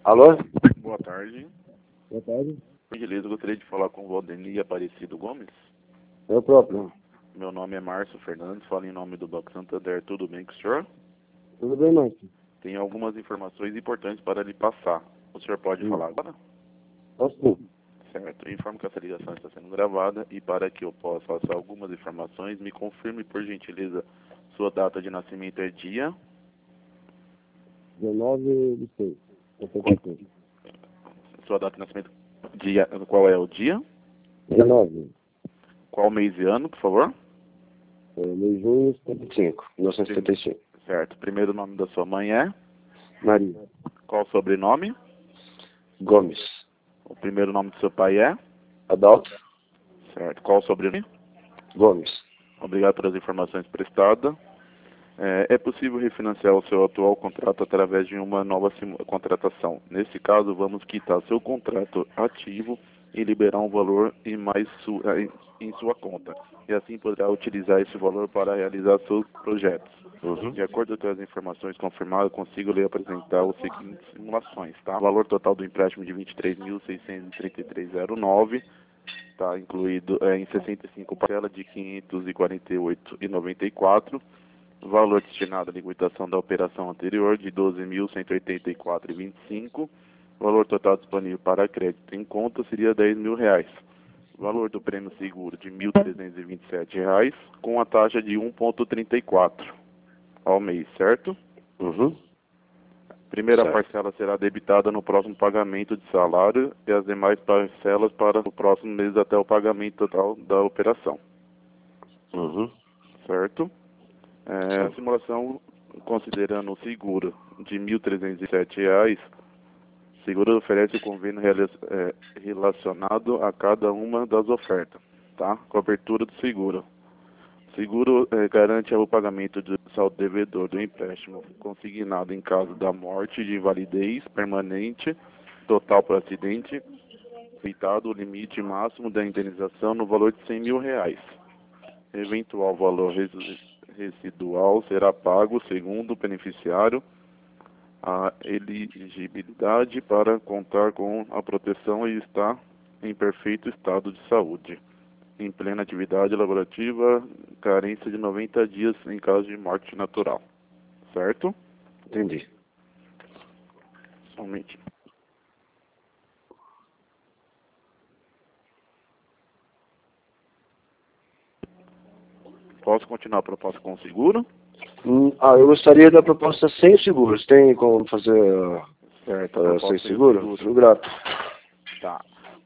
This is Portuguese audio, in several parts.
Alô? Boa tarde. Boa tarde. Por gentileza, eu gostaria de falar com o Valdemir Aparecido Gomes. Eu próprio. Meu nome é Márcio Fernandes, falo em nome do Banco Santander. Tudo bem com o senhor? Tudo bem, Márcio? Tenho algumas informações importantes para lhe passar. O senhor pode falar agora? Posso sim. Certo. Informo que essa ligação está sendo gravada e para que eu possa passar algumas informações, me confirme, por gentileza, sua data de nascimento é dia. 19 de 6. 75. Sua data de nascimento, dia, qual é o dia? 19. Qual mês e ano, por favor? Mês de junho, 75. 1975. Certo. Primeiro nome da sua mãe é? Maria. Qual o sobrenome? Gomes. O primeiro nome do seu pai é? Adalto. Certo. Qual o sobrenome? Gomes. Obrigado pelas informações prestadas. É possível refinanciar o seu atual contrato através de uma nova contratação. Nesse caso, vamos quitar seu contrato ativo e liberar um valor em sua conta. E assim poderá utilizar esse valor para realizar seus projetos. De acordo com as informações confirmadas, consigo lhe apresentar os seguintes simulações, tá? O valor total do empréstimo de R$ 23.633,09 está incluído em 65 parcelas de R$ 548,94. Valor destinado à liquidação da operação anterior de R$ 12.184,25. Valor total disponível para crédito em conta seria R$ 10.000. Valor do prêmio seguro de R$ 1.327, com a taxa de 1,34 ao mês, certo? Primeira parcela será debitada no próximo pagamento de salário e as demais parcelas para o próximo mês até o pagamento total da operação. Certo? A simulação, considerando o seguro de R$ 1.307, o seguro oferece o convênio relacionado a cada uma das ofertas, tá? Cobertura do seguro. O seguro garante o pagamento do saldo devedor do empréstimo consignado em caso da morte, de invalidez permanente, total por acidente, feitado o limite máximo da indenização no valor de R$ 100.000. Eventual valor residual será pago segundo o beneficiário a elegibilidade para contar com a proteção e estar em perfeito estado de saúde, em plena atividade laborativa, carência de 90 dias em caso de morte natural. Certo? Entendi. Somente. Posso continuar a proposta com o seguro? Eu gostaria da proposta sem seguros. Tem como fazer Certo. sem seguro? Sou grato. Tá.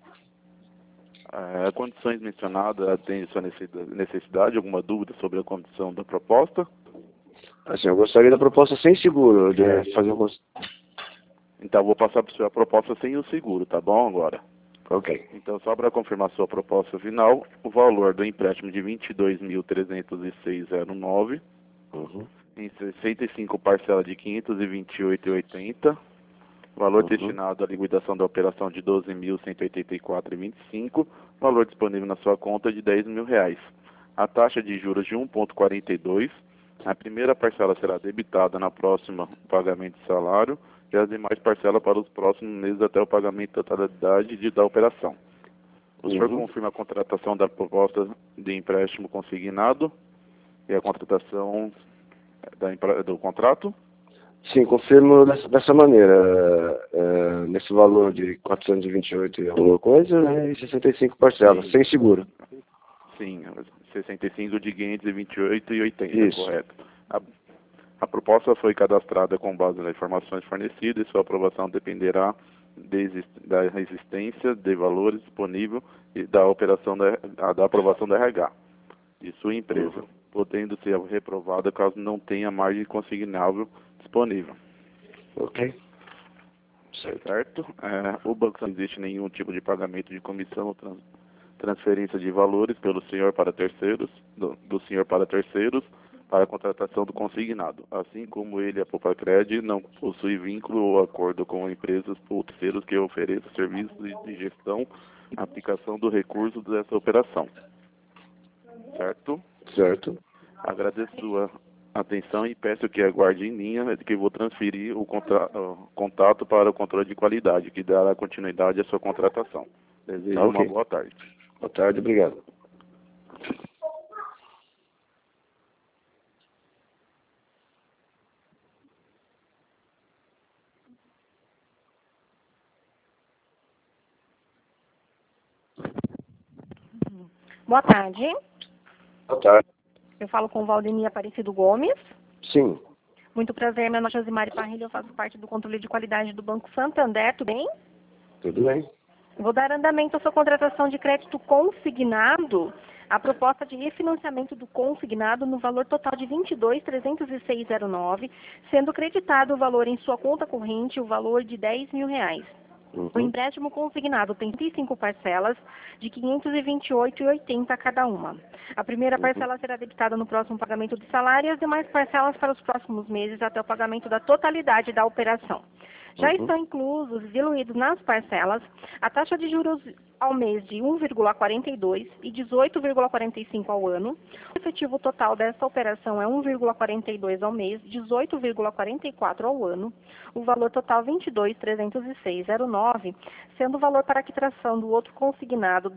Condições mencionadas atendem sua necessidade? Alguma dúvida sobre a condição da proposta? Assim, eu gostaria da proposta sem seguro. De fazer Então, vou passar para o senhor a proposta sem o seguro, tá bom agora? Ok. Então, só para confirmar sua proposta final, o valor do empréstimo de R$ 22.306,09, em 65 parcelas de R$ 528,80, valor destinado à liquidação da operação de R$ 12.184,25, valor disponível na sua conta de R$ 10.000. A taxa de juros de 1,42, a primeira parcela será debitada na próxima pagamento de salário e as demais parcelas para os próximos meses até o pagamento da totalidade da operação. O senhor confirma a contratação da proposta de empréstimo consignado e a contratação do contrato? Sim, confirmo dessa maneira. Nesse valor de 428 e alguma coisa, né? E 65 parcelas, sem seguro. Sim, 65 de 528,80, Isso. correto. A proposta foi cadastrada com base nas informações fornecidas e sua aprovação dependerá da existência de valores disponíveis e da aprovação da RH de sua empresa, podendo ser reprovada caso não tenha margem consignável disponível. Ok. Certo? O banco não existe nenhum tipo de pagamento de comissão ou transferência de valores pelo senhor para terceiros, do senhor para terceiros, para a contratação do consignado. Assim como ele, a Popacred, não possui vínculo ou acordo com empresas ou terceiros que ofereçam serviços de gestão, aplicação do recurso dessa operação. Certo? Certo. Agradeço sua atenção e peço que aguarde em linha, que vou transferir o contato para o controle de qualidade, que dará continuidade à sua contratação. Desejo uma boa tarde. Boa tarde, obrigado. Boa tarde. Boa tarde. Eu falo com o Valdemir Aparecido Gomes. Sim, Muito prazer, meu nome é Josimari Parrilha, eu faço parte do controle de qualidade do Banco Santander, tudo bem? tudo bem. Vou dar andamento à sua contratação de crédito consignado, a proposta de refinanciamento do consignado no valor total de R$ 22.306,09, sendo creditado o valor em sua conta corrente, o valor de R$ 10.000. O empréstimo consignado tem 35 parcelas de R$ 528,80 cada uma. A primeira parcela será debitada no próximo pagamento de salário e as demais parcelas para os próximos meses até o pagamento da totalidade da operação. Já estão inclusos e diluídos nas parcelas a taxa de juros ao mês de 1,42 e 18,45 ao ano. O efetivo total dessa operação é 1,42 ao mês, 18,44 ao ano. O valor total 22.306,09, sendo o valor para a quitação do outro consignado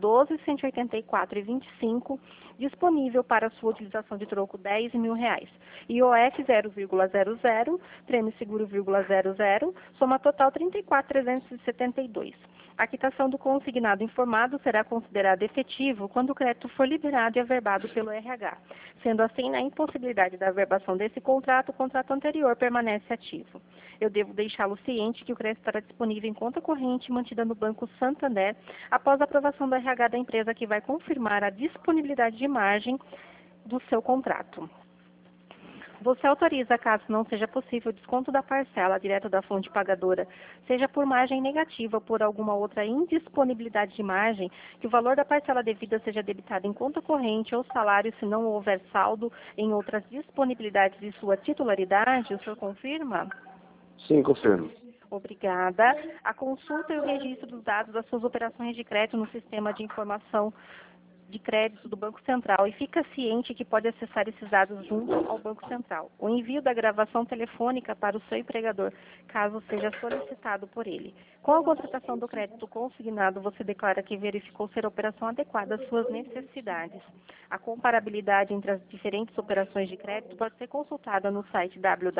12.184,25, disponível para sua utilização de troco R$ 10.000. IOF 0,00, prêmio seguro 0,00, soma total 34.372. A quitação do consignado informado será considerada efetivo quando o crédito for liberado e averbado pelo RH. Sendo assim, na impossibilidade da averbação desse contrato, o contrato anterior permanece ativo. Eu devo deixá-lo ciente que o crédito estará disponível em conta corrente mantida no Banco Santander após a aprovação do RH da empresa, que vai confirmar a disponibilidade de margem do seu contrato. Você autoriza, caso não seja possível, o desconto da parcela direto da fonte pagadora, seja por margem negativa ou por alguma outra indisponibilidade de margem, que o valor da parcela devida seja debitado em conta corrente ou salário se não houver saldo em outras disponibilidades de sua titularidade? O senhor confirma? Sim, confirmo. Obrigada. A consulta e o registro dos dados das suas operações de crédito no sistema de informação de crédito do Banco Central e fica ciente que pode acessar esses dados junto ao Banco Central. O envio da gravação telefônica para o seu empregador, caso seja solicitado por ele. Com a contratação do crédito consignado, você declara que verificou ser a operação adequada às suas necessidades. A comparabilidade entre as diferentes operações de crédito pode ser consultada no site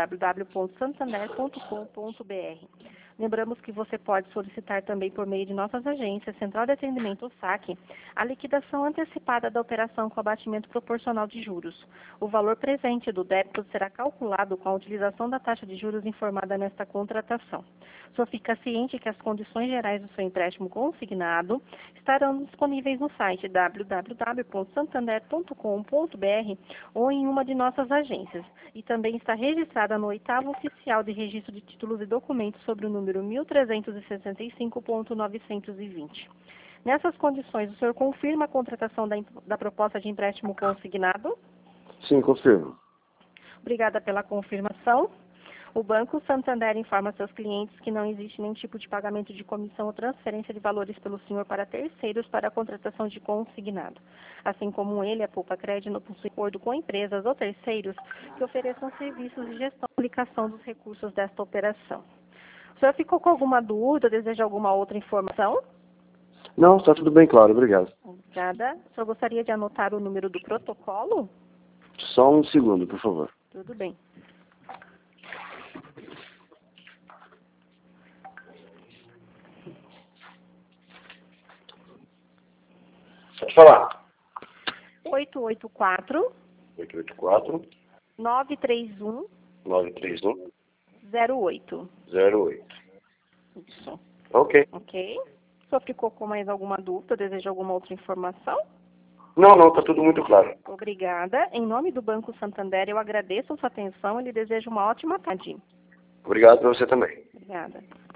www.santander.com.br. Lembramos que você pode solicitar também por meio de nossas agências, Central de Atendimento ou SAC, a liquidação antecipada da operação com abatimento proporcional de juros. O valor presente do débito será calculado com a utilização da taxa de juros informada nesta contratação. Só fica ciente que as condições gerais do seu empréstimo consignado estarão disponíveis no site www.santander.com.br ou em uma de nossas agências. E também está registrada no 8º Oficial de Registro de Títulos e Documentos sobre o número 1365.920. Nessas condições, o senhor confirma a contratação da proposta de empréstimo consignado? Sim, confirmo. Obrigada pela confirmação. O Banco Santander informa seus clientes que não existe nenhum tipo de pagamento de comissão ou transferência de valores pelo senhor para terceiros para a contratação de consignado. Assim como ele, a Poupa Crédito não possui acordo com empresas ou terceiros que ofereçam serviços de gestão e aplicação dos recursos desta operação. O senhor ficou com alguma dúvida, deseja alguma outra informação? Não, está tudo bem claro, obrigado. Obrigada. O senhor gostaria de anotar o número do protocolo? Só um segundo, por favor. Tudo bem. Pode falar. 884 884 931 931 08. 08. Isso. Ok. Ok. O senhor ficou com mais alguma dúvida? Deseja alguma outra informação? Não, está tudo muito claro. Obrigada. Em nome do Banco Santander, eu agradeço a sua atenção e lhe desejo uma ótima tarde. Obrigado para você também. Obrigada.